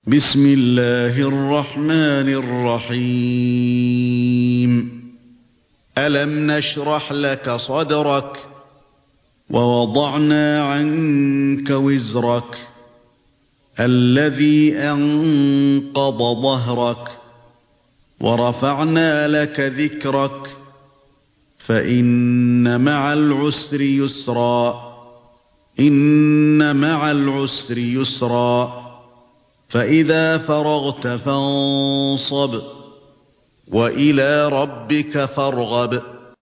بسم الله الرحمن الرحيم ألم نشرح لك صدرك ووضعنا عنك وزرك الذي أنقض ظهرك ورفعنا لك ذكرك فإن مع العسر يسرا إن مع العسر يسرا فإذا فرغت فانصب وإلى ربك فارغب